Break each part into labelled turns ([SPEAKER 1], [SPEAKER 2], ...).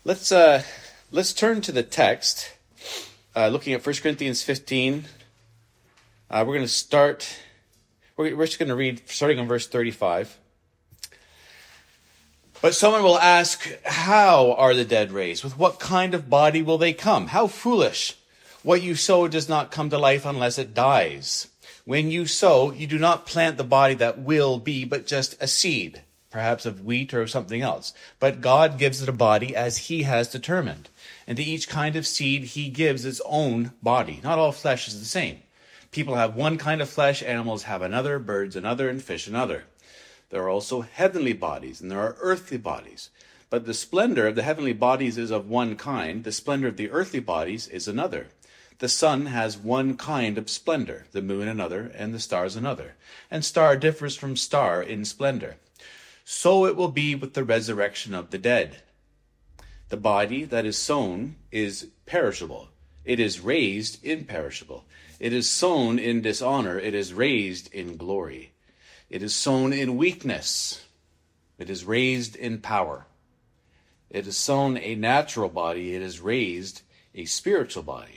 [SPEAKER 1] Let's turn to the text. Looking at 1 Corinthians 15, we're going to start. We're just going to read starting on verse 35. But someone will ask, how are the dead raised? With what kind of body will they come? How foolish! What you sow does not come to life unless it dies. When you sow, you do not plant the body that will be, but just a seed, perhaps of wheat or something else. But God gives it a body as he has determined. And to each kind of seed he gives its own body. Not all flesh is the same. People have one kind of flesh, animals have another, birds another, and fish another. There are also heavenly bodies, and there are earthly bodies. But the splendor of the heavenly bodies is of one kind, the splendor of the earthly bodies is another. The sun has one kind of splendor, the moon another, and the stars another. And star differs from star in splendor. So it will be with the resurrection of the dead. The body that is sown is perishable. It is raised imperishable. It is sown in dishonor. It is raised in glory. It is sown in weakness. It is raised in power. It is sown a natural body. It is raised a spiritual body.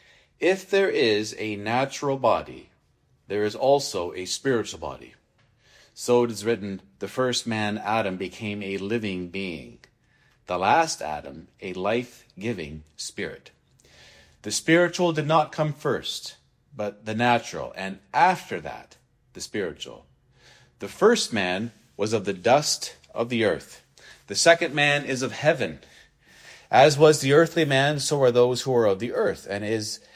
[SPEAKER 1] If there is a natural body, there is also a spiritual body. So it is written, the first man, Adam, became a living being. The last Adam, a life-giving spirit. The spiritual did not come first, but the natural, and after that, the spiritual. The first man was of the dust of the earth. The second man is of heaven. As was the earthly man, so are those who are of the earth, and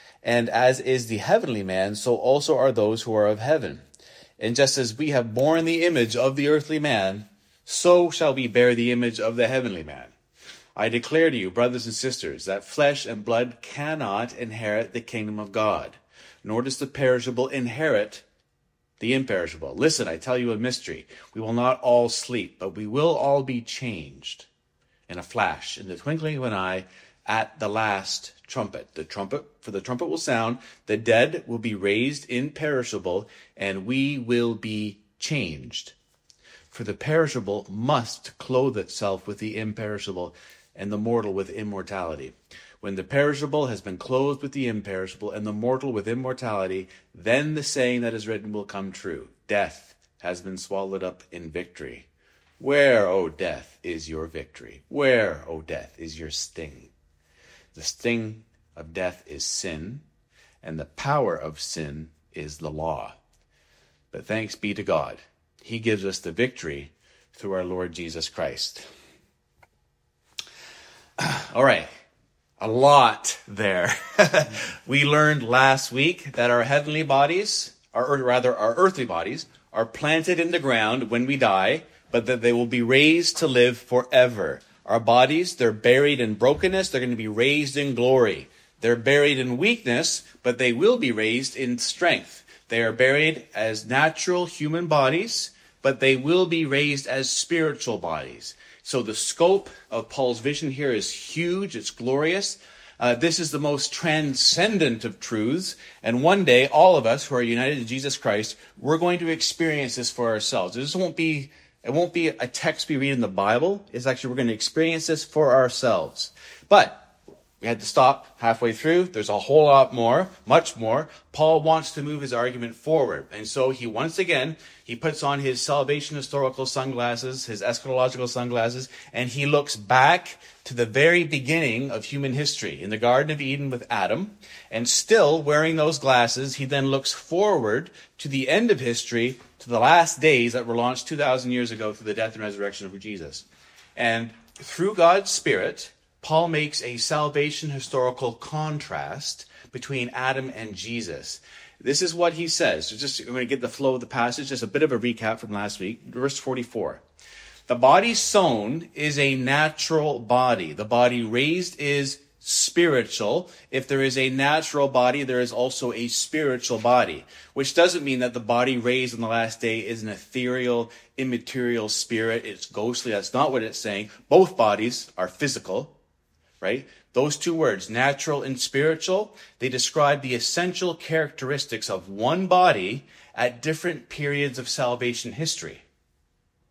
[SPEAKER 1] as is the heavenly man, so also are those who are of heaven. And just as we have borne the image of the earthly man, so shall we bear the image of the heavenly man. I declare to you, brothers and sisters, that flesh and blood cannot inherit the kingdom of God, nor does the perishable inherit the imperishable. Listen, I tell you a mystery. We will not all sleep, but we will all be changed in a flash, in the twinkling of an eye, at the last trumpet. The trumpet will sound, the dead will be raised imperishable, and we will be changed. For the perishable must clothe itself with the imperishable, and the mortal with immortality. When the perishable has been clothed with the imperishable, and the mortal with immortality, then the saying that is written will come true. Death has been swallowed up in victory. Where, O death, is your victory? Where, O death, is your sting? The sting of death is sin, and the power of sin is the law. But thanks be to God, he gives us the victory through our Lord Jesus Christ. All right, a lot there. We learned last week that our heavenly bodies, or rather our earthly bodies, are planted in the ground when we die, but that they will be raised to live forever. Our bodies, they're buried in brokenness, they're going to be raised in glory. They're buried in weakness, but they will be raised in strength. They are buried as natural human bodies, but they will be raised as spiritual bodies. So the scope of Paul's vision here is huge, it's glorious. This is the most transcendent of truths, and one day, all of us who are united in Jesus Christ, we're going to experience this for ourselves. It won't be a text we read in the Bible. It's actually, we're going to experience this for ourselves. But we had to stop halfway through. There's a whole lot more, much more. Paul wants to move his argument forward. And so he puts on his salvation historical sunglasses, his eschatological sunglasses, and he looks back to the very beginning of human history in the Garden of Eden with Adam. And still wearing those glasses, he then looks forward to the end of history, to the last days that were launched 2,000 years ago through the death and resurrection of Jesus. And through God's Spirit, Paul makes a salvation historical contrast between Adam and Jesus. This is what he says. So we're going to get the flow of the passage. Just a bit of a recap from last week. Verse 44. The body sown is a natural body. The body raised is spiritual. If there is a natural body, there is also a spiritual body, which doesn't mean that the body raised on the last day is an ethereal, immaterial spirit. It's ghostly. That's not what it's saying. Both bodies are physical. Right? Those two words, natural and spiritual, they describe the essential characteristics of one body at different periods of salvation history.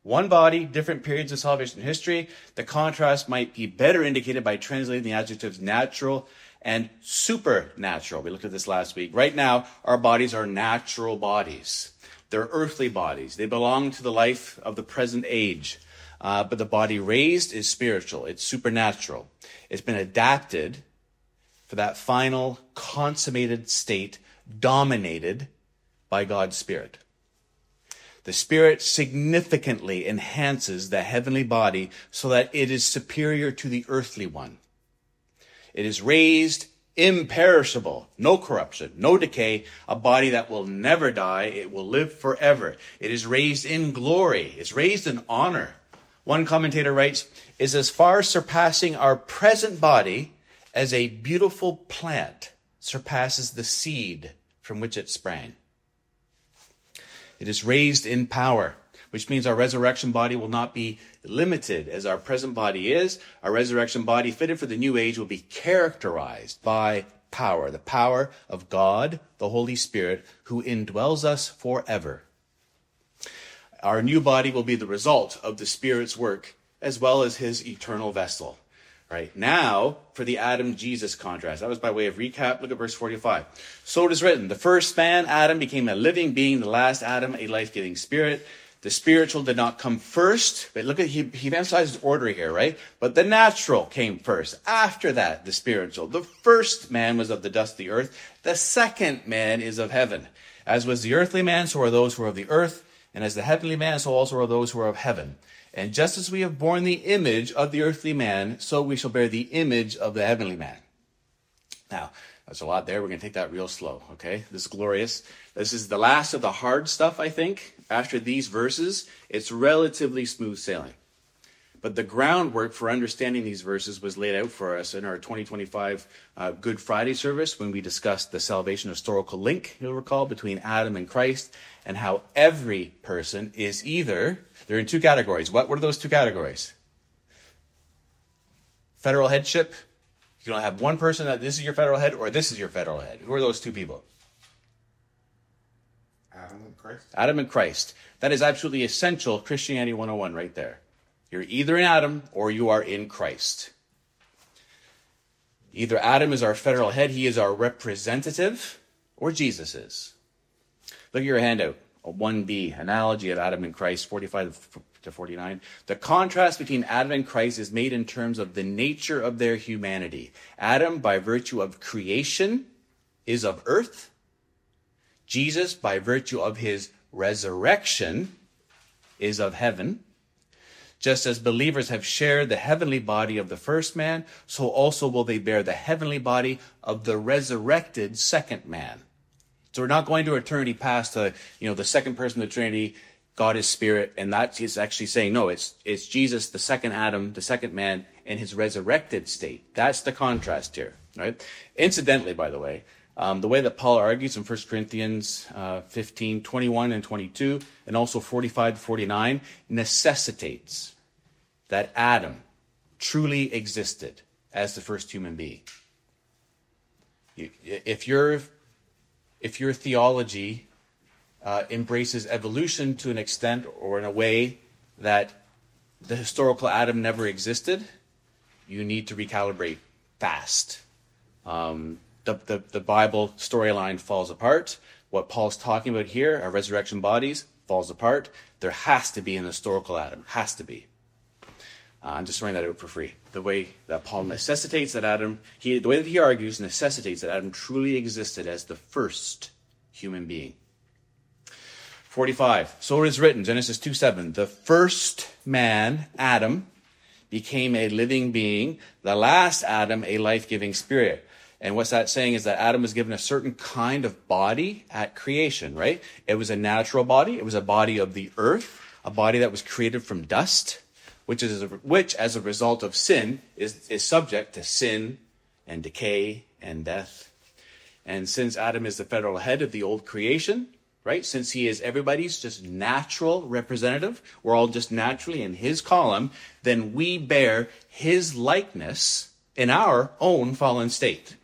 [SPEAKER 1] One body, different periods of salvation history. The contrast might be better indicated by translating the adjectives natural and supernatural. We looked at this last week. Right now, our bodies are natural bodies. They're earthly bodies. They belong to the life of the present age. But the body raised is spiritual. It's supernatural. It's been adapted for that final consummated state dominated by God's Spirit. The Spirit significantly enhances the heavenly body so that it is superior to the earthly one. It is raised imperishable, no corruption, no decay, a body that will never die. It will live forever. It is raised in glory. It's raised in honor. One commentator writes, is as far surpassing our present body as a beautiful plant surpasses the seed from which it sprang. It is raised in power, which means our resurrection body will not be limited as our present body is. Our resurrection body, fitted for the new age, will be characterized by power, the power of God, the Holy Spirit, who indwells us forever. Our new body will be the result of the Spirit's work as well as his eternal vessel. Right now, for the Adam-Jesus contrast. That was by way of recap. Look at verse 45. So it is written, the first man, Adam, became a living being. The last Adam, a life-giving spirit. The spiritual did not come first. But look at, he emphasizes order here, right? But the natural came first. After that, the spiritual. The first man was of the dust of the earth. The second man is of heaven. As was the earthly man, so are those who are of the earth. And as the heavenly man, so also are those who are of heaven. And just as we have borne the image of the earthly man, so we shall bear the image of the heavenly man. Now, that's a lot there. We're going to take that real slow, okay? This is glorious. This is the last of the hard stuff, I think. After these verses, it's relatively smooth sailing. But the groundwork for understanding these verses was laid out for us in our 2025 Good Friday service when we discussed the salvation historical link, you'll recall, between Adam and Christ, and how every person is either, they're in two categories. What are those two categories? Federal headship. You don't have one person that this is your federal head or this is your federal head. Who are those two people?
[SPEAKER 2] Adam and Christ.
[SPEAKER 1] Adam and Christ. That is absolutely essential Christianity 101 right there. You're either in Adam or you are in Christ. Either Adam is our federal head, he is our representative, or Jesus is. Look at your handout, a 1b, analogy of Adam and Christ, 45 to 49. The contrast between Adam and Christ is made in terms of the nature of their humanity. Adam, by virtue of creation, is of earth. Jesus, by virtue of his resurrection, is of heaven. Just as believers have shared the heavenly body of the first man, so also will they bear the heavenly body of the resurrected second man. So we're not going to eternity past the second person of the Trinity, God is Spirit, and that is actually saying, no, it's Jesus, the second Adam, the second man, in his resurrected state. That's the contrast here, right? Incidentally, by the way, the way that Paul argues in 1 Corinthians 15, 21 and 22, and also 45 to 49, necessitates that Adam truly existed as the first human being. If your theology embraces evolution to an extent or in a way that the historical Adam never existed, you need to recalibrate fast. The Bible storyline falls apart. What Paul's talking about here, our resurrection bodies, falls apart. There has to be an historical Adam. Has to be. I'm just throwing that out for free. The way that Paul necessitates that Adam, the way that he argues necessitates that Adam truly existed as the first human being. 45. So it is written, Genesis 2:7, the first man, Adam, became a living being. The last Adam, a life-giving spirit. And what's that saying is that Adam was given a certain kind of body at creation, right? It was a natural body. It was a body of the earth, a body that was created from dust, which as a result of sin is subject to sin and decay and death. And since Adam is the federal head of the old creation, right? Since he is everybody's just natural representative, we're all just naturally in his column, then we bear his likeness in our own fallen state.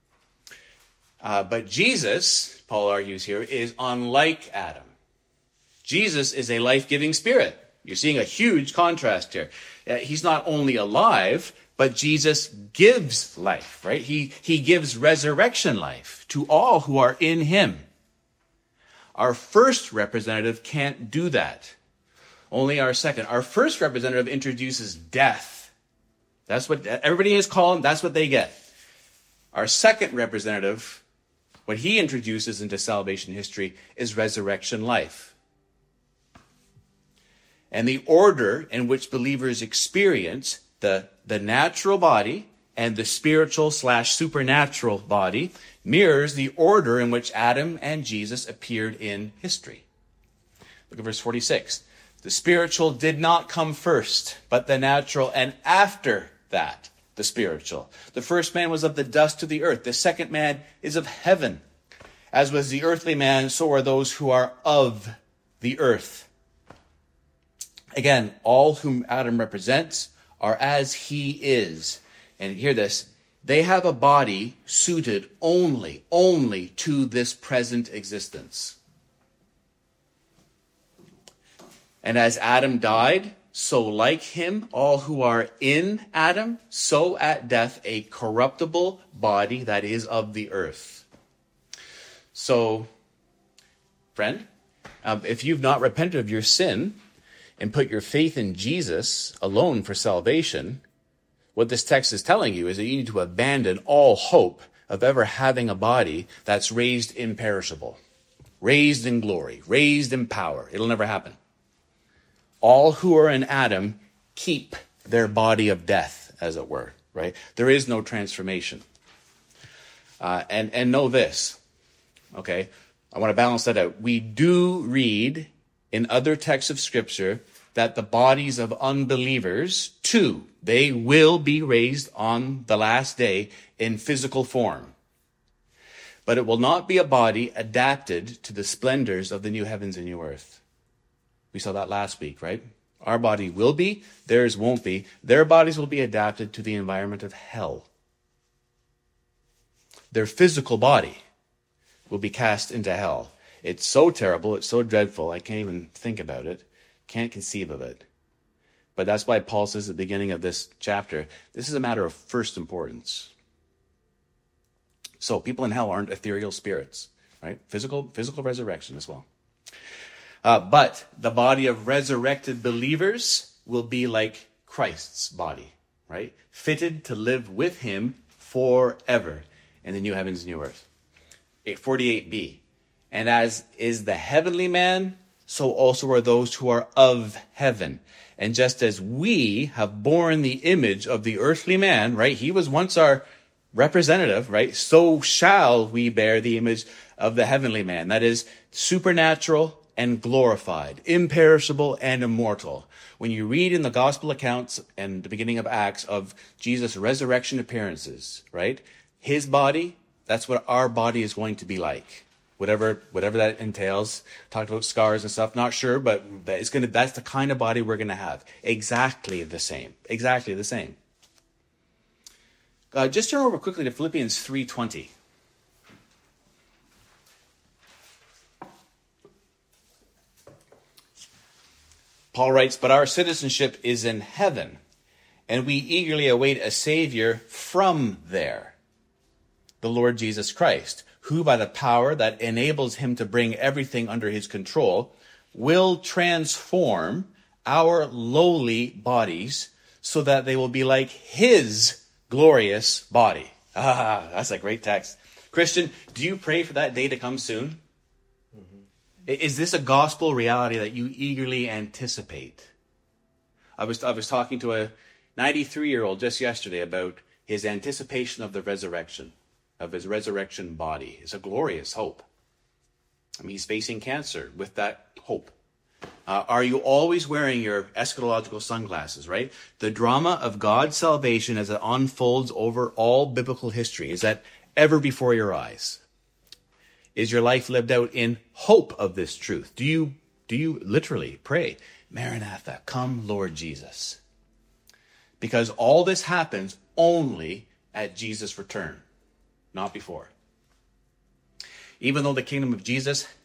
[SPEAKER 1] But Jesus, Paul argues here, is unlike Adam. Jesus is a life-giving spirit. You're seeing a huge contrast here. He's not only alive, but Jesus gives life, right? He gives resurrection life to all who are in him. Our first representative can't do that. Only our second. Our first representative introduces death. That's what everybody is calling, that's what they get. Our second representative, what he introduces into salvation history is resurrection life. And the order in which believers experience the natural body and the spiritual/supernatural body mirrors the order in which Adam and Jesus appeared in history. Look at verse 46. The spiritual did not come first, but the natural, and after that, the spiritual. The first man was of the dust of the earth. The second man is of heaven. As was the earthly man, so are those who are of the earth. Again, all whom Adam represents are as he is. And hear this, they have a body suited only to this present existence. And as Adam died, so like him, all who are in Adam, so at death a corruptible body that is of the earth. So, friend, if you've not repented of your sin and put your faith in Jesus alone for salvation, what this text is telling you is that you need to abandon all hope of ever having a body that's raised imperishable, raised in glory, raised in power. It'll never happen. All who are in Adam keep their body of death, as it were, right? There is no transformation. And know this, okay? I want to balance that out. We do read in other texts of Scripture that the bodies of unbelievers, too, they will be raised on the last day in physical form. But it will not be a body adapted to the splendors of the new heavens and new earth. We saw that last week, right? Our body will be, theirs won't be. Their bodies will be adapted to the environment of hell. Their physical body will be cast into hell. It's so terrible, it's so dreadful, I can't even think about it, can't conceive of it. But that's why Paul says at the beginning of this chapter, this is a matter of first importance. So people in hell aren't ethereal spirits, right? Physical resurrection as well. But the body of resurrected believers will be like Christ's body, right? Fitted to live with him forever in the new heavens and new earth. 48b. And as is the heavenly man, so also are those who are of heaven. And just as we have borne the image of the earthly man, right? He was once our representative, right? So shall we bear the image of the heavenly man. That is supernatural and glorified, imperishable and immortal. When you read in the gospel accounts and the beginning of Acts of Jesus' resurrection appearances, right? His body, that's what our body is going to be like. Whatever that entails. Talked about scars and stuff, not sure, but that's the kind of body we're going to have. Exactly the same. Exactly the same. Just turn over quickly to Philippians 3:20. Paul writes, "But our citizenship is in heaven, and we eagerly await a Savior from there, the Lord Jesus Christ, who by the power that enables him to bring everything under his control, will transform our lowly bodies so that they will be like his glorious body." That's a great text. Christian, do you pray for that day to come soon? Is this a gospel reality that you eagerly anticipate? I was talking to a 93-year-old just yesterday about his anticipation of the resurrection, of his resurrection body. It's a glorious hope. I mean, he's facing cancer with that hope. Are you always wearing your eschatological sunglasses, right? The drama of God's salvation as it unfolds over all biblical history, is that ever before your eyes? Is your life lived out in hope of this truth? Do you literally pray, "Maranatha, come Lord Jesus"? Because all this happens only at Jesus' return, not before. Even though the kingdom of Jesus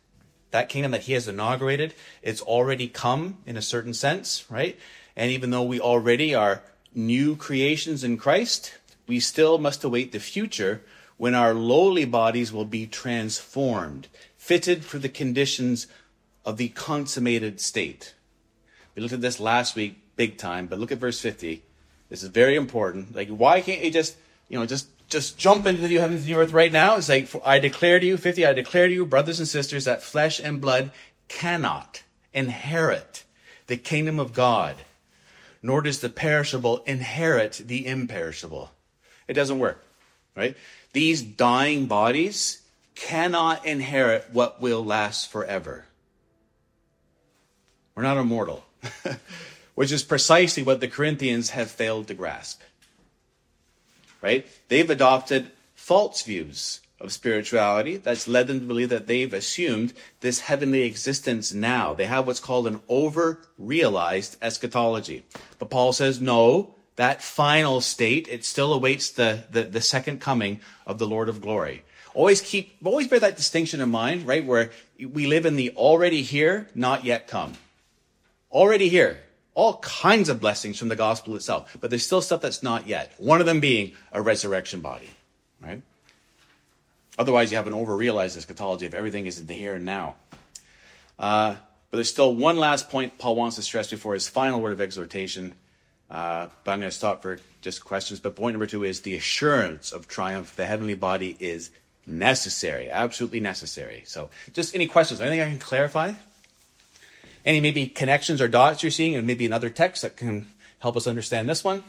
[SPEAKER 1] that kingdom that he has inaugurated, it's already come in a certain sense, right? And even though we already are new creations in Christ, we still must await the future when our lowly bodies will be transformed, fitted for the conditions of the consummated state. We looked at this last week, big time, but look at verse 50. This is very important. Like, why can't you just jump into the new heavens and new earth right now? It's like, I declare to you, 50, I declare to you, brothers and sisters, that flesh and blood cannot inherit the kingdom of God, nor does the perishable inherit the imperishable. It doesn't work, right? These dying bodies cannot inherit what will last forever. We're not immortal, which is precisely what the Corinthians have failed to grasp, right? They've adopted false views of spirituality that's led them to believe that they've assumed this heavenly existence now. They have what's called an over-realized eschatology. But Paul says, no, that final state, it still awaits the second coming of the Lord of glory. Always bear that distinction in mind, right? Where we live in the already here, not yet come. Already here. All kinds of blessings from the gospel itself. But there's still stuff that's not yet. One of them being a resurrection body, right? Otherwise, you have an over-realized eschatology if everything is in the here and now. But there's still one last point Paul wants to stress before his final word of exhortation. But I'm going to stop for just questions. But point number 2 is the assurance of triumph. The heavenly body is necessary, absolutely necessary. So just any questions? Anything I can clarify? Any maybe connections or dots you're seeing, and maybe another text that can help us understand this one?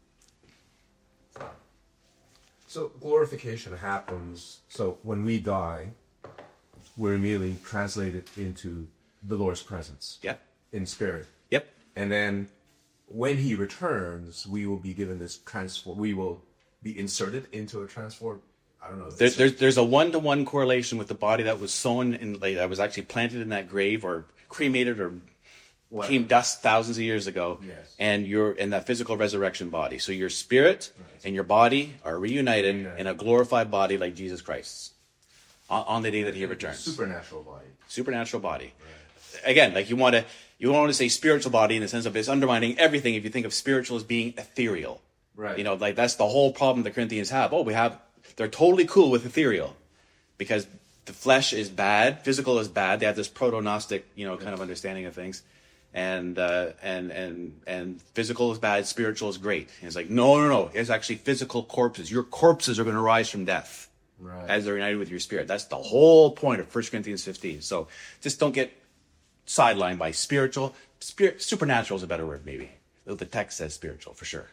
[SPEAKER 2] So glorification happens. So when we die, we're immediately translated into the Lord's presence.
[SPEAKER 1] Yep.
[SPEAKER 2] In spirit.
[SPEAKER 1] Yep.
[SPEAKER 2] And then when he returns, we will be given this we will be inserted into a transform. I don't know.
[SPEAKER 1] There's a 1-to-1 correlation with the body that was sown in, that was actually planted in that grave or cremated or came dust thousands of years ago,
[SPEAKER 2] yes.
[SPEAKER 1] And you're in that physical resurrection body. So your spirit and your body are reunited in a glorified body like Jesus Christ's on the day that he returns.
[SPEAKER 2] Supernatural body.
[SPEAKER 1] Supernatural body.
[SPEAKER 2] Right.
[SPEAKER 1] Again, like you want to say spiritual body in the sense of it's undermining everything if you think of spiritual as being ethereal.
[SPEAKER 2] Right.
[SPEAKER 1] You know, like that's the whole problem the Corinthians have. They're totally cool with ethereal because the flesh is bad, physical is bad. They have this proto-Gnostic, kind of understanding of things. And physical is bad, spiritual is great. And it's like, no. It's actually physical corpses. Your corpses are going to rise from death as they're united with your spirit. That's the whole point of 1 Corinthians 15. So just don't get sidelined by spiritual. Supernatural is a better word, maybe. The text says spiritual, for sure.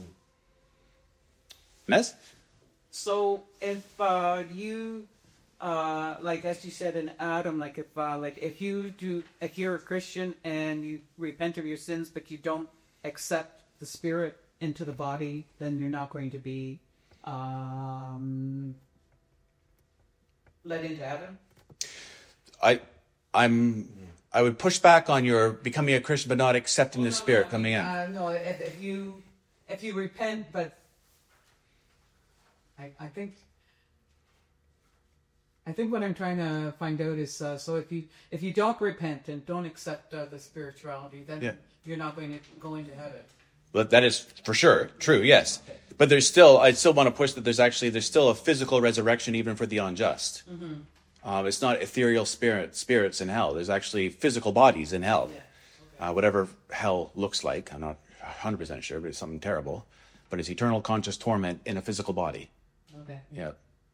[SPEAKER 1] Mez?
[SPEAKER 3] So if you, like as you said in Adam, if you're a Christian and you repent of your sins, but you don't accept the spirit into the body, then you're not going to be let into heaven.
[SPEAKER 1] I would push back on your becoming a Christian but not accepting the spirit coming in.
[SPEAKER 3] No, if you repent, but I think what I'm trying to find out is so if you don't repent and don't accept the spirituality, then you're not going to go into heaven.
[SPEAKER 1] But that is for sure true, yes.
[SPEAKER 3] Okay.
[SPEAKER 1] But I still want to push that there's still a physical resurrection even for the unjust. Mm-hmm. It's not ethereal spirits in hell. There's actually physical bodies in hell. Yeah. Okay. Whatever hell looks like, I'm not 100% sure, but it's something terrible. But it's eternal conscious torment in a physical body.
[SPEAKER 3] Okay.
[SPEAKER 1] Yeah.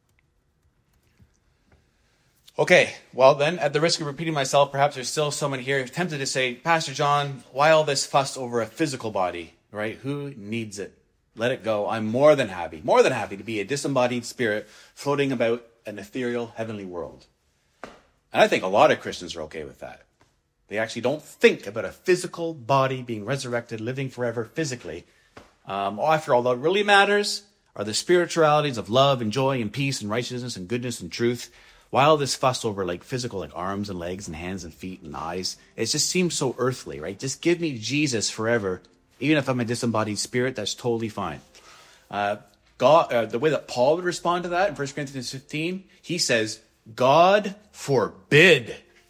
[SPEAKER 1] Okay, well then, at the risk of repeating myself, perhaps there's still someone here tempted to say, Pastor John, why all this fuss over a physical body, right? Who needs it? Let it go. I'm more than happy to be a disembodied spirit floating about an ethereal heavenly world. And I think a lot of Christians are okay with that. They actually don't think about a physical body being resurrected, living forever physically. After all, what really matters are the spiritualities of love and joy and peace and righteousness and goodness and truth. Why all this fuss over physical, arms and legs and hands and feet and eyes? It just seems so earthly, right? Just give me Jesus forever. Even if I'm a disembodied spirit, that's totally fine. The way that Paul would respond to that in 1 Corinthians 15, he says, God forbid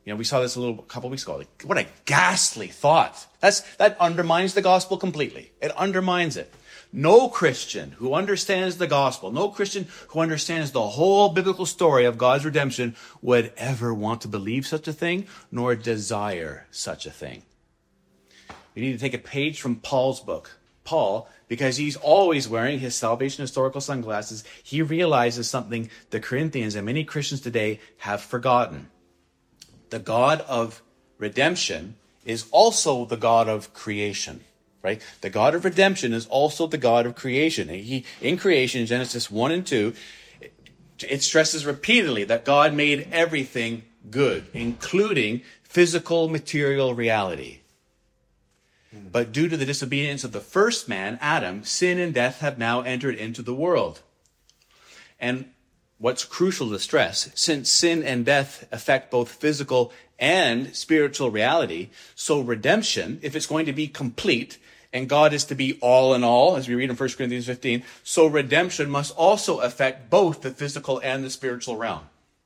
[SPEAKER 1] We saw this a couple weeks ago. Like, what a ghastly thought. That undermines the gospel completely. It undermines it. No Christian who understands the gospel, no Christian who understands the whole biblical story of God's redemption would ever want to believe such a thing, nor desire such a thing. We need to take a page from Paul's book. Paul, because he's always wearing his salvation historical sunglasses, he realizes something the Corinthians and many Christians today have forgotten. The God of redemption is also the God of creation. Right? The God of redemption is also the God of creation. In creation, Genesis 1 and 2, it stresses repeatedly that God made everything good, including physical, material reality. But due to the disobedience of the first man, Adam, sin and death have now entered into the world. And what's crucial to stress, since sin and death affect both physical and spiritual reality, so redemption, if it's going to be complete, and God is to be all in all, as we read in 1 Corinthians 15, so redemption must also affect both the physical and the spiritual realm.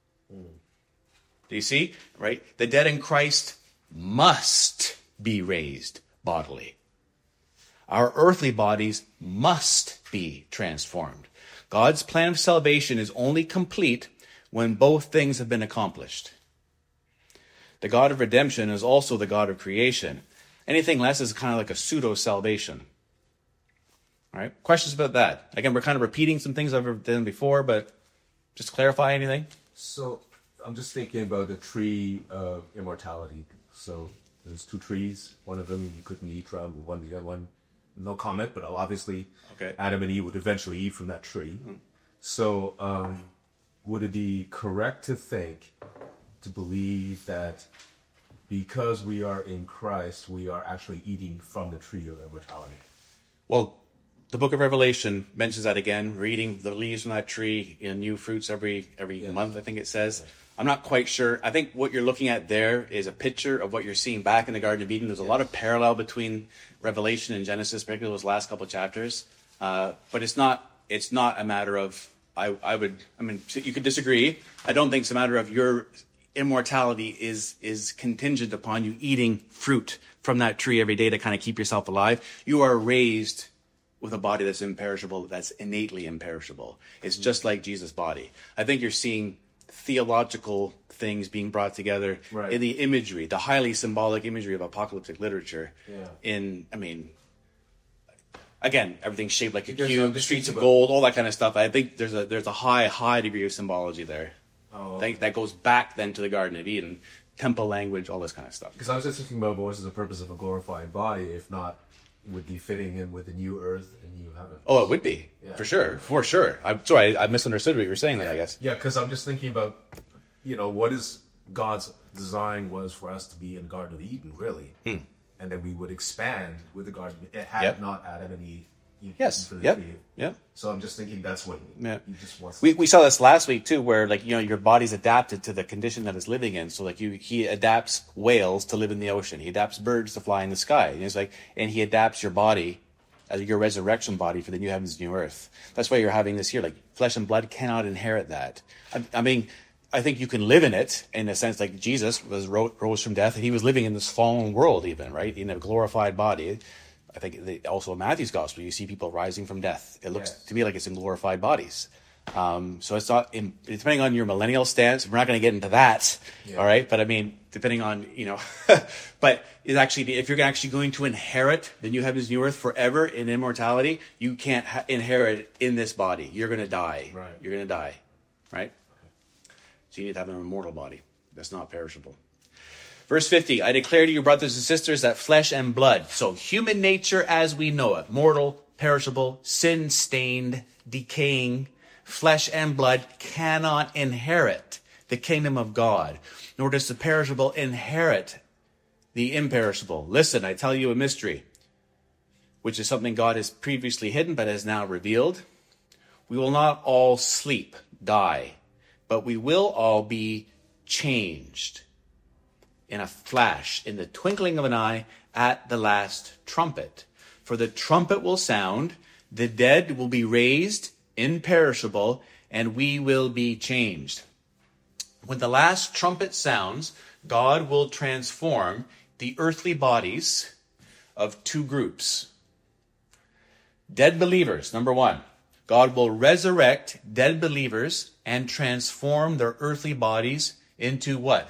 [SPEAKER 1] Do you see? Right? The dead in Christ must be raised bodily. Our earthly bodies must be transformed. God's plan of salvation is only complete when both things have been accomplished. The God of redemption is also the God of creation. Anything less is kind of like a pseudo-salvation. All right? Questions about that? Again, we're kind of repeating some things I've done before, but just clarify anything?
[SPEAKER 2] So I'm just thinking about the tree of immortality. So there's two trees. One of them you couldn't eat from, the other one, no comment, but obviously Adam and Eve would eventually eat from that tree. So would it be correct to believe that because we are in Christ, we are actually eating from the tree of immortality?
[SPEAKER 1] Well, the book of Revelation mentions that again, reading the leaves from that tree in new fruits every month, I think it says. I'm not quite sure. I think what you're looking at there is a picture of what you're seeing back in the Garden of Eden. There's a lot of parallel between Revelation and Genesis, particularly those last couple of chapters. But it's not a matter of, you could disagree. I don't think it's a matter of your immortality is contingent upon you eating fruit from that tree every day to kind of keep yourself alive. You are raised with a body that's imperishable, that's innately imperishable. It's just like Jesus' body. I think you're seeing theological things being brought together in the imagery, the highly symbolic imagery of apocalyptic literature. Again, everything's shaped like a cube, the streets of gold, all that kind of stuff. I think there's a high degree of symbology there. That goes back then to the Garden of Eden, temple language, all this kind of stuff.
[SPEAKER 2] Because I was just thinking about what was the purpose of a glorified body, if not would be fitting in with the new earth and new heaven.
[SPEAKER 1] Oh, it would be. For sure. I'm sorry, I misunderstood what you were saying there, I guess.
[SPEAKER 2] Yeah, because I'm just thinking about, what is God's design was for us to be in the Garden of Eden, really. And then we would expand with the Garden of Eden. It had not Adam and Eve.
[SPEAKER 1] Yes.
[SPEAKER 2] So I'm just thinking that's what he just wants.
[SPEAKER 1] We saw this last week too, where your body's adapted to the condition that it's living in. So he adapts whales to live in the ocean. He adapts birds to fly in the sky. And he adapts your body, your resurrection body, for the new heavens and new earth. That's why you're having this here. Like flesh and blood cannot inherit that. I think you can live in it in a sense, like Jesus rose from death, and he was living in this fallen world, even right in a glorified body. I think also in Matthew's gospel, you see people rising from death. It looks to me like it's in glorified bodies. So it's not, depending on your millennial stance, we're not going to get into that. All right. But depending on, but it's actually, if you're actually going to inherit the new heavens, new earth forever in immortality, you can't inherit it in this body. You're going to die.
[SPEAKER 2] Right.
[SPEAKER 1] You're going to die. Right. So you need to have an immortal body that's not perishable. Verse 50, I declare to you, brothers and sisters, that flesh and blood, so human nature as we know it, mortal, perishable, sin-stained, decaying, flesh and blood cannot inherit the kingdom of God, nor does the perishable inherit the imperishable. Listen, I tell you a mystery, which is something God has previously hidden but has now revealed. We will not all sleep, die, but we will all be changed in a flash, in the twinkling of an eye, at the last trumpet. For the trumpet will sound, the dead will be raised imperishable, and we will be changed. When the last trumpet sounds, God will transform the earthly bodies of two groups. Dead believers, number one. God will resurrect dead believers and transform their earthly bodies into what?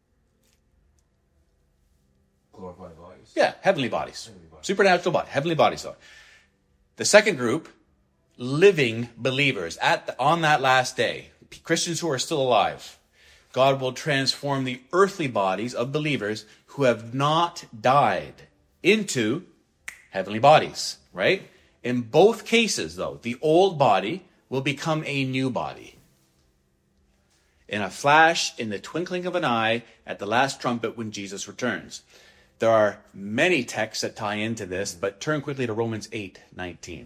[SPEAKER 2] Glorified bodies.
[SPEAKER 1] Yeah, heavenly bodies. Supernatural bodies. Heavenly bodies, though. The second group, living believers on that last day. Christians who are still alive. God will transform the earthly bodies of believers who have not died into heavenly bodies, right? In both cases, though, the old body will become a new body. In a flash, in the twinkling of an eye, at the last trumpet when Jesus returns. There are many texts that tie into this, but turn quickly to Romans 8:19.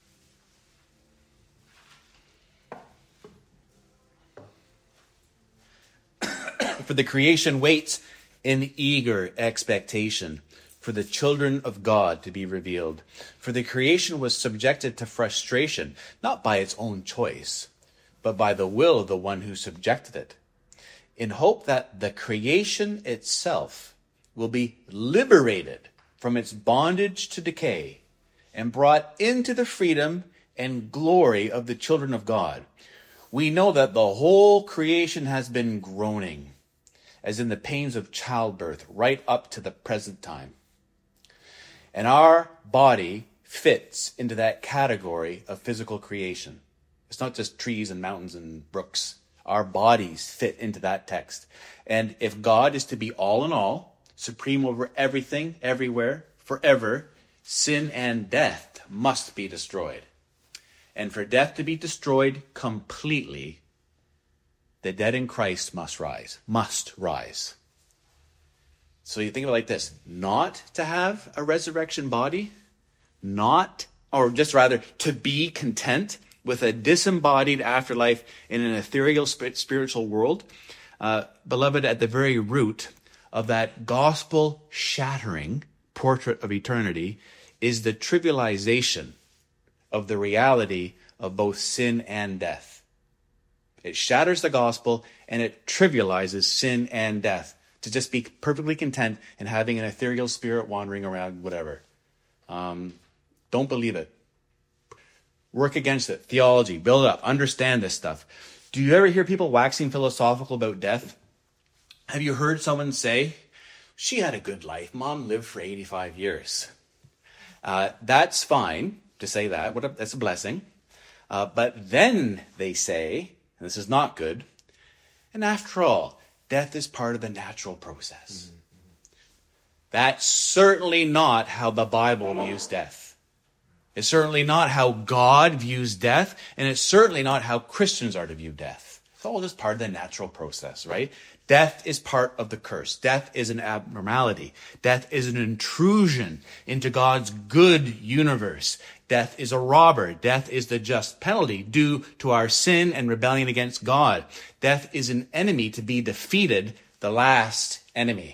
[SPEAKER 1] For the creation waits in eager expectation for the children of God to be revealed. For the creation was subjected to frustration, not by its own choice, but by the will of the one who subjected it, in hope that the creation itself will be liberated from its bondage to decay and brought into the freedom and glory of the children of God. We know that the whole creation has been groaning, as in the pains of childbirth, right up to the present time. And our body fits into that category of physical creation. It's not just trees and mountains and brooks. Our bodies fit into that text. And if God is to be all in all, supreme over everything, everywhere, forever, sin and death must be destroyed. And for death to be destroyed completely, the dead in Christ must rise. Must rise. So you think of it like this. Not to have a resurrection body, to be content with a disembodied afterlife in an ethereal spiritual world. Beloved, at the very root of that gospel-shattering portrait of eternity is the trivialization of the reality of both sin and death. It shatters the gospel and it trivializes sin and death to just be perfectly content in having an ethereal spirit wandering around, whatever. Don't believe it. Work against it. Theology. Build it up. Understand this stuff. Do you ever hear people waxing philosophical about death? Have you heard someone say, she had a good life. Mom lived for 85 years. That's fine to say that. That's a blessing. But then they say, and this is not good, and after all, death is part of the natural process. That's certainly not how the Bible views death. It's certainly not how God views death, and it's certainly not how Christians are to view death. It's all just part of the natural process, right? Death is part of the curse. Death is an abnormality. Death is an intrusion into God's good universe. Death is a robber. Death is the just penalty due to our sin and rebellion against God. Death is an enemy to be defeated, the last enemy.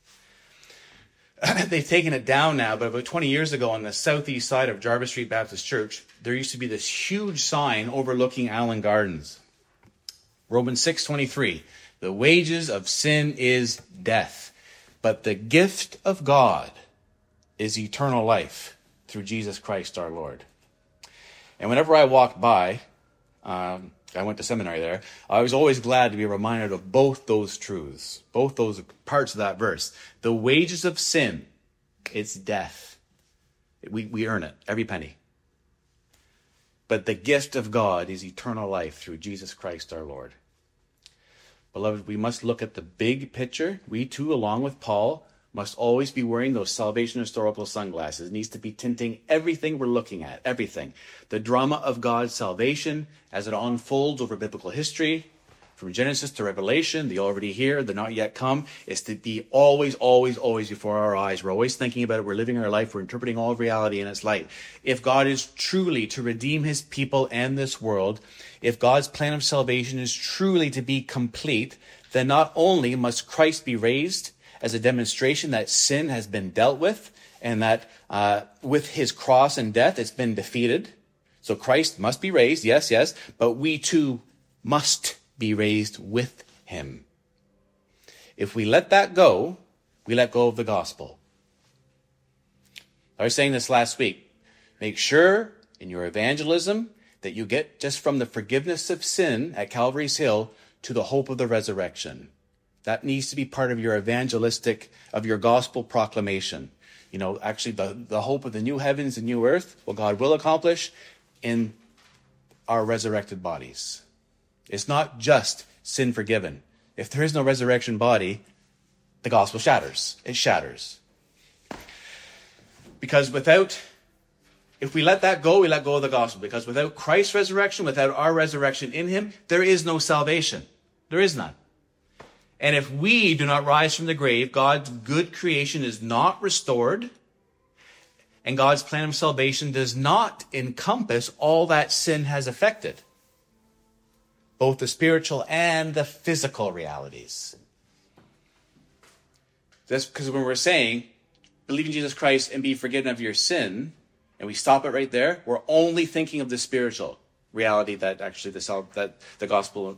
[SPEAKER 1] They've taken it down now, but about 20 years ago on the southeast side of Jarvis Street Baptist Church, there used to be this huge sign overlooking Allen Gardens. Romans 6:23. The wages of sin is death, but the gift of God is eternal life through Jesus Christ our Lord. And whenever I walked by, I went to seminary there, I was always glad to be reminded of both those truths, both those parts of that verse. The wages of sin, it's death. We earn it, every penny. But the gift of God is eternal life through Jesus Christ our Lord. Beloved, we must look at the big picture. We too, along with Paul, must always be wearing those salvation historical sunglasses. It needs to be tinting everything we're looking at, everything. The drama of God's salvation as it unfolds over biblical history, from Genesis to Revelation, the already here, the not yet come, is to be always, always, always before our eyes. We're always thinking about it. We're living our life. We're interpreting all of reality in its light. If God is truly to redeem his people and this world, if God's plan of salvation is truly to be complete, then not only must Christ be raised as a demonstration that sin has been dealt with and that with his cross and death it's been defeated. So Christ must be raised, yes, but we too must be raised with him. If we let that go, we let go of the gospel. I was saying this last week. Make sure in your evangelism that you get just from the forgiveness of sin at Calvary's Hill to the hope of the resurrection. That needs to be part of your evangelistic, of your gospel proclamation. You know, actually the hope of the new heavens and new earth, what God will accomplish in our resurrected bodies. It's not just sin forgiven. If there is no resurrection body, the gospel shatters. It shatters. Because if we let that go, we let go of the gospel. Because without Christ's resurrection, without our resurrection in him, there is no salvation. There is none. And if we do not rise from the grave, God's good creation is not restored. And God's plan of salvation does not encompass all that sin has affected. Both the spiritual and the physical realities. That's because when we're saying, believe in Jesus Christ and be forgiven of your sin, and we stop it right there, we're only thinking of the spiritual reality that actually the gospel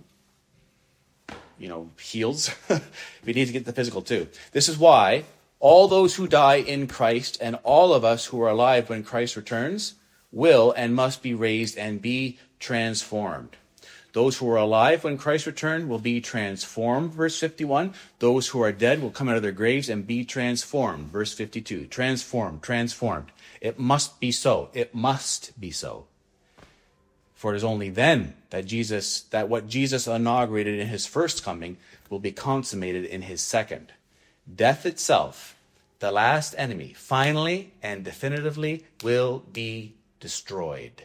[SPEAKER 1] heals. We need to get the physical too. This is why all those who die in Christ and all of us who are alive when Christ returns will and must be raised and be transformed. Those who are alive when Christ returns will be transformed, verse 51. Those who are dead will come out of their graves and be transformed, verse 52. Transformed. It must be so. It must be so. For it is only then that what Jesus inaugurated in his first coming will be consummated in his second. Death itself, the last enemy, finally and definitively will be destroyed.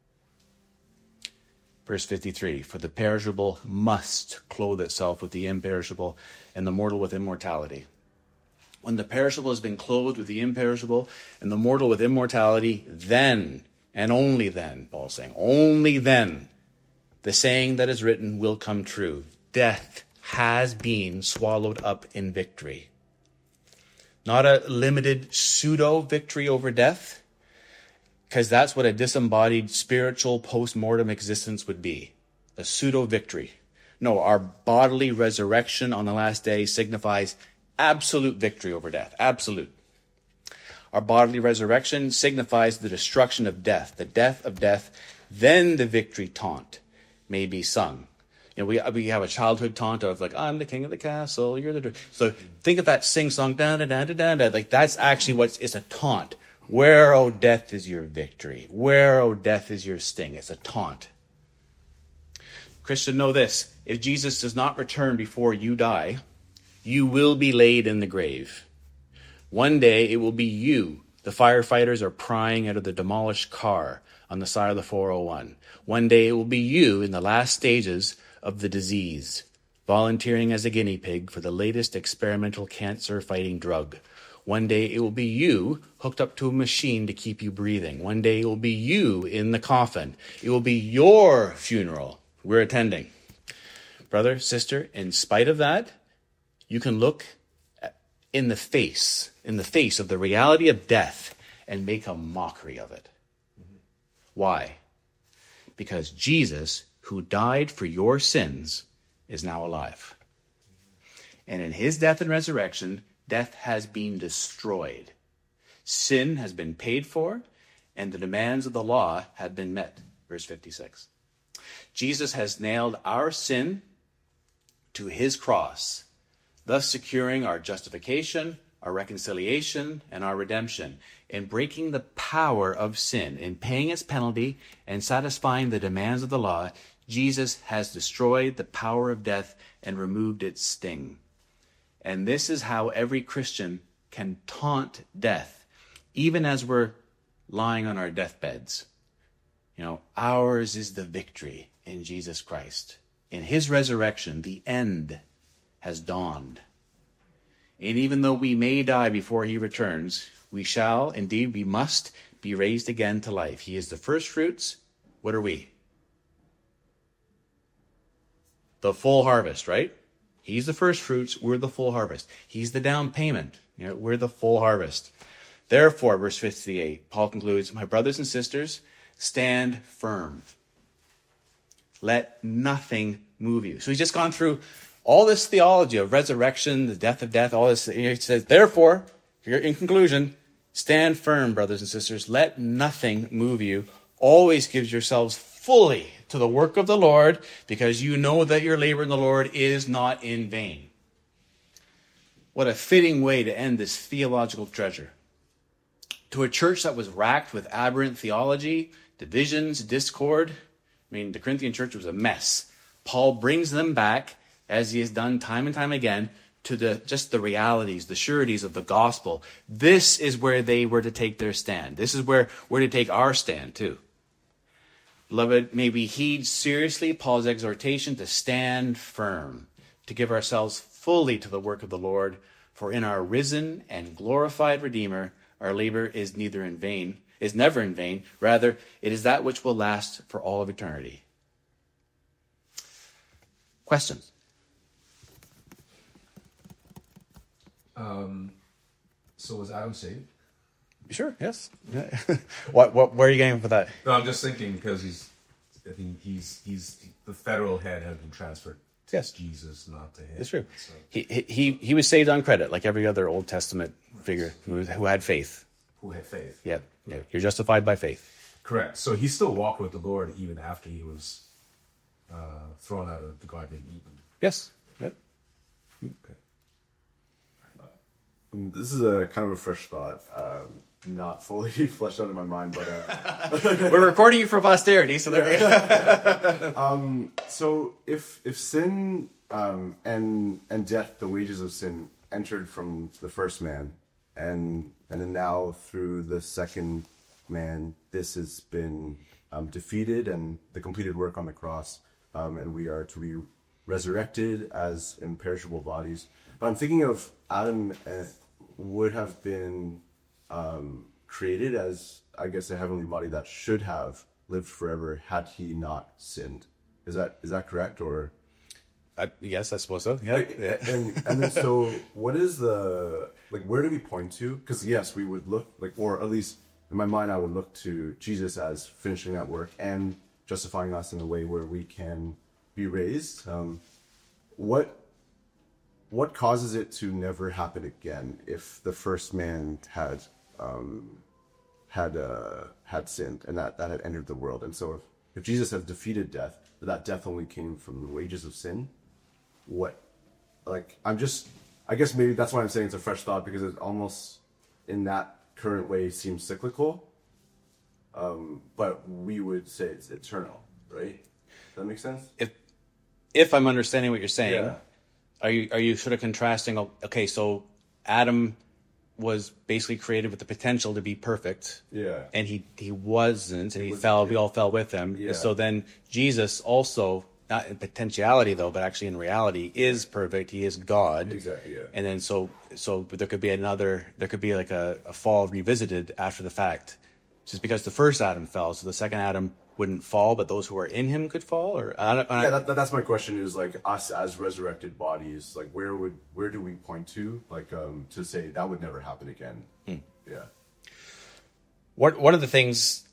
[SPEAKER 1] Verse 53, for the perishable must clothe itself with the imperishable, and the mortal with immortality. When the perishable has been clothed with the imperishable, and the mortal with immortality, then, and only then, Paul's saying, only then, the saying that is written will come true. Death has been swallowed up in victory. Not a limited pseudo-victory over death, because that's what a disembodied spiritual post-mortem existence would be. A pseudo-victory. No, our bodily resurrection on the last day signifies absolute victory over death. Absolute. Our bodily resurrection signifies the destruction of death, the death of death. Then the victory taunt may be sung. You know, we have a childhood taunt of like, I'm the king of the castle, you're the... So think of that sing-song, da-da-da-da-da-da. Like that's actually it's a taunt. Where, O death, is your victory? Where, O death, is your sting? It's a taunt. Christian, know this. If Jesus does not return before you die, you will be laid in the grave. One day it will be you. The firefighters are prying out of the demolished car on the side of the 401. One day it will be you in the last stages of the disease, volunteering as a guinea pig for the latest experimental cancer-fighting drug. One day it will be you hooked up to a machine to keep you breathing. One day it will be you in the coffin. It will be your funeral we're attending. Brother, sister, in spite of that, you can look in the face of the reality of death and make a mockery of it. Why? Because Jesus, who died for your sins, is now alive. And in his death and resurrection, death has been destroyed. Sin has been paid for, and the demands of the law have been met. Verse 56. Jesus has nailed our sin to his cross, thus securing our justification, our reconciliation, and our redemption, in breaking the power of sin, in paying its penalty, and satisfying the demands of the law. Jesus has destroyed the power of death and removed its sting. And this is how every Christian can taunt death, even as we're lying on our deathbeds. You know, ours is the victory in Jesus Christ. In his resurrection, the end has dawned. And even though we may die before he returns, we shall, indeed we must, be raised again to life. He is the first fruits. What are we? The full harvest, right? He's the first fruits, we're the full harvest. He's the down payment, we're the full harvest. Therefore, verse 58, Paul concludes, my brothers and sisters, stand firm. Let nothing move you. So he's just gone through all this theology of resurrection, the death of death, all this, he says, therefore, here in conclusion, stand firm, brothers and sisters. Let nothing move you. Always give yourselves fully to the work of the Lord, because you know that your labor in the Lord is not in vain. What a fitting way to end this theological treasure. To a church that was racked with aberrant theology, divisions, discord. I mean, the Corinthian church was a mess. Paul brings them back, as he has done time and time again, to just the realities, the sureties of the gospel. This is where they were to take their stand. This is where we're to take our stand too. Beloved, may we heed seriously Paul's exhortation to stand firm, to give ourselves fully to the work of the Lord, for in our risen and glorified Redeemer, our labor is never in vain. Rather, it is that which will last for all of eternity. Questions?
[SPEAKER 2] So was Adam saved?
[SPEAKER 1] Sure. Yes. Where are you going with that?
[SPEAKER 2] No, I'm just thinking because I think he's the federal head has been transferred to Jesus, not to him.
[SPEAKER 1] It's true.
[SPEAKER 2] So.
[SPEAKER 1] He was saved on credit, like every other Old Testament figure who had faith.
[SPEAKER 2] Who had faith?
[SPEAKER 1] Yeah. You're justified by faith.
[SPEAKER 2] Correct. So he still walked with the Lord even after he was thrown out of the Garden of Eden.
[SPEAKER 1] Yes. Yep.
[SPEAKER 2] Okay.
[SPEAKER 4] This is a kind of a fresh thought, not fully fleshed out in my mind, but
[SPEAKER 1] we're recording you for posterity, so there we go.
[SPEAKER 4] So if sin and death, the wages of sin, entered from the first man, and then now through the second man, this has been defeated, and the completed work on the cross, and we are to be resurrected as imperishable bodies. But I'm thinking of Adam would have been created as, I guess, a heavenly body that should have lived forever had he not sinned. Is that correct? Or
[SPEAKER 1] yes, I suppose so. Yeah.
[SPEAKER 4] And then so what is where do we point to? Because yes, we would look or at least in my mind, I would look to Jesus as finishing that work and justifying us in a way where we can be raised. What causes it to never happen again if the first man had sinned and that had entered the world? And so if Jesus has defeated death, but that death only came from the wages of sin, I guess maybe that's why I'm saying it's a fresh thought, because it almost in that current way seems cyclical, but we would say it's eternal, right? Does that make sense?
[SPEAKER 1] If I'm understanding what you're saying.
[SPEAKER 4] Yeah.
[SPEAKER 1] Are you sort of contrasting? Okay, so Adam was basically created with the potential to be perfect.
[SPEAKER 4] Yeah.
[SPEAKER 1] And he wasn't, and he fell. We all fell with him.
[SPEAKER 4] Yeah.
[SPEAKER 1] So then Jesus also, not in potentiality though, but actually in reality, is perfect. He is God.
[SPEAKER 4] Exactly. Yeah.
[SPEAKER 1] And then so there could be like a fall revisited after the fact, just because the first Adam fell, so the second Adam wouldn't fall, but those who are in him could fall. Or
[SPEAKER 4] that's my question. Is us as resurrected bodies, where do we point to, to say that would never happen again? Yeah.
[SPEAKER 1] One of the things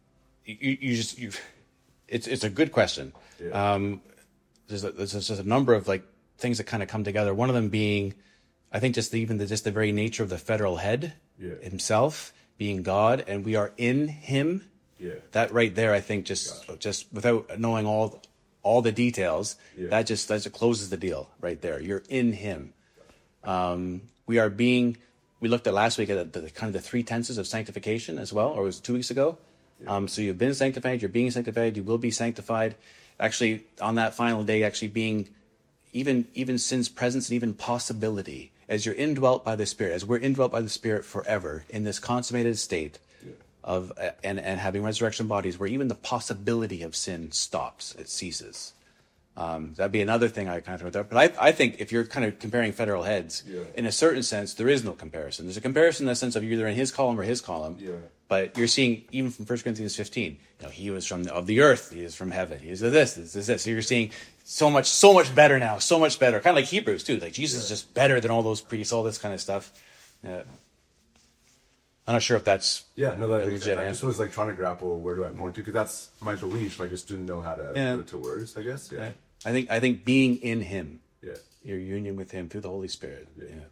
[SPEAKER 1] it's a good question.
[SPEAKER 4] Yeah.
[SPEAKER 1] There's just a number of things that kind of come together. One of them being, I think, just the very nature of the federal head himself being God, and we are in him.
[SPEAKER 4] Yeah.
[SPEAKER 1] That right there, I think, just without knowing all the details, that just closes the deal right there. You're in him. We looked at last week at the kind of the three tenses of sanctification as well, or it was 2 weeks ago. Yeah. So you've been sanctified, you're being sanctified, you will be sanctified. Actually, on that final day, actually being even sin's presence and even possibility, as you're indwelt by the Spirit, as we're indwelt by the Spirit forever in this consummated state of and having resurrection bodies, where even the possibility of sin stops, it ceases. That'd be another thing I kind of throw there. But I think if you're kind of comparing federal heads, in a certain sense, there is no comparison. There's a comparison in the sense of you're either in his column or his column. Yeah. But you're seeing, even from 1 Corinthians 15, he was of the earth, he is from heaven, he is of this. So you're seeing so much better now, so much better. Kind of like Hebrews too. Like Jesus is just better than all those priests, all this kind of stuff. I'm not sure if that's
[SPEAKER 4] I just was trying to grapple where do I point to, because that's my belief. I just didn't know how to put it to words, I guess. Yeah.
[SPEAKER 1] I think being in him Your union with him through the Holy Spirit.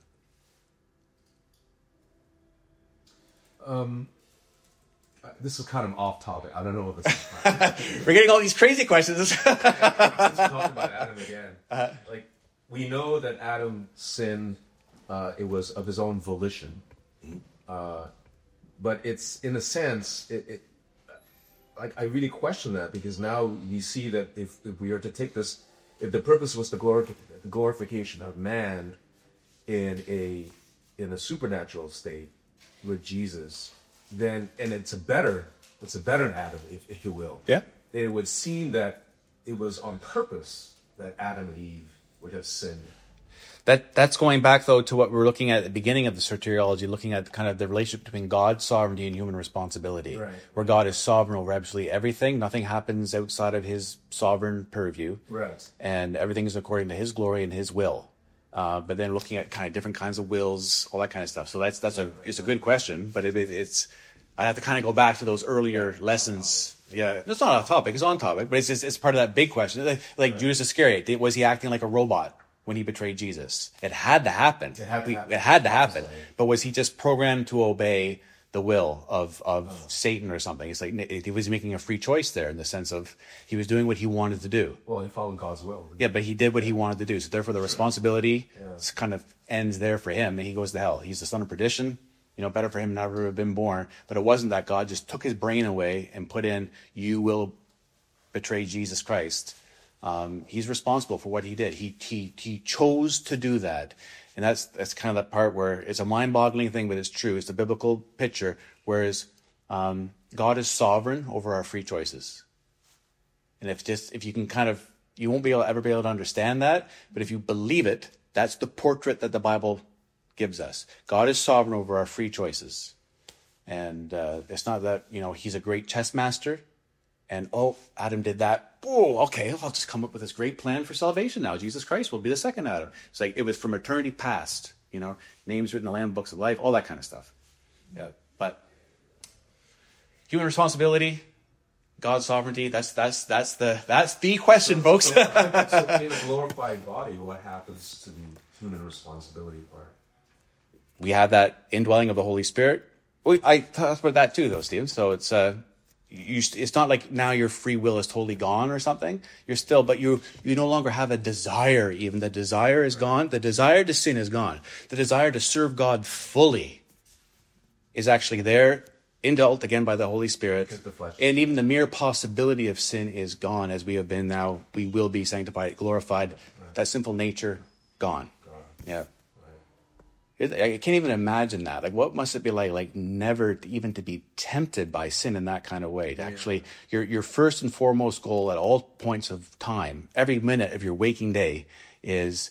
[SPEAKER 2] This is kind of off topic. I don't know if it's
[SPEAKER 1] We're getting all these crazy questions.
[SPEAKER 2] Let's talk about Adam again. Like, we know that Adam sinned, it was of his own volition. But it's, in a sense, like, I really question that, because now we see that if we are to take this, if the purpose was the glorification of man in a supernatural state with Jesus, then, and it's a better Adam, if you will.
[SPEAKER 1] Yeah.
[SPEAKER 2] It would seem that it was on purpose that Adam and Eve would have sinned.
[SPEAKER 1] That's going back, though, to what we were looking at the beginning of the soteriology, looking at kind of the relationship between God's sovereignty and human responsibility,
[SPEAKER 2] right,
[SPEAKER 1] where God is sovereign over absolutely everything. Nothing happens outside of his sovereign purview.
[SPEAKER 2] Right. And
[SPEAKER 1] everything is according to his glory and his will. But then looking at kind of different kinds of wills, all that kind of stuff. So it's a good question, but it's I have to kind of go back to those earlier lessons. Yeah, it's not off topic; it's on topic, but it's part of that big question. Like right. Judas Iscariot, was he acting like a robot when he betrayed Jesus? It had to happen. It had to happen. But was he just programmed to obey the will of Satan or something? It's like he was making a free choice there, in the sense of he was doing what he wanted to do.
[SPEAKER 2] Well, he followed God's will.
[SPEAKER 1] Yeah, but he did what he wanted to do. So therefore, the responsibility kind of ends there for him, and he goes to hell. He's the son of perdition. Better for him never to have been born. But it wasn't that God just took his brain away and put in, you will betray Jesus Christ. He's responsible for what he did. He chose to do that. And that's kind of that part where it's a mind-boggling thing, but it's true. It's the biblical picture, whereas God is sovereign over our free choices. And if you can kind of, you won't ever be able to understand that, but if you believe it, that's the portrait that the Bible gives us. God is sovereign over our free choices. And it's not that, he's a great chess master, and Adam did that. Oh, okay, I'll just come up with this great plan for salvation now. Jesus Christ will be the second Adam. It's like it was from eternity past, names written in the Lamb books of life, all that kind of stuff. Yeah, but human responsibility, God's sovereignty, that's the question, folks.
[SPEAKER 2] So in a glorified body, what happens to the human responsibility part?
[SPEAKER 1] We have that indwelling of the Holy Spirit. I talked about that too, though, Stephen. So it's not like now your free will is totally gone or something. You're still, but you no longer have a desire. Even the desire is gone. The desire to sin is gone. The desire to serve God fully is actually there, indwelt again by the Holy Spirit. And even the mere possibility of sin is gone, as we have been now. We will be sanctified, glorified. Right. That sinful nature gone. Yeah. I can't even imagine that. Like, what must it be like never even to be tempted by sin in that kind of way? Actually, your first and foremost goal at all points of time, every minute of your waking day, is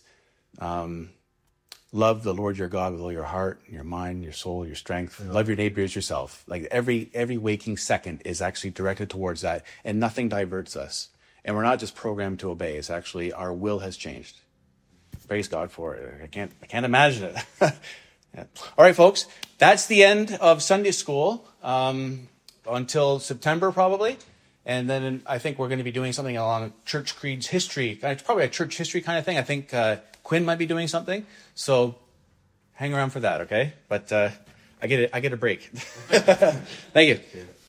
[SPEAKER 1] love the Lord your God with all your heart, your mind, your soul, your strength. Yeah. Love your neighbor as yourself. Like every waking second is actually directed towards that, and nothing diverts us. And we're not just programmed to obey. It's actually our will has changed. Praise God for it. I can't imagine it. Yeah. All right, folks. That's the end of Sunday school until September, probably. And then I think we're going to be doing something along church creeds history. It's probably a church history kind of thing. I think Quinn might be doing something. So hang around for that, okay? But I get a break. Thank you.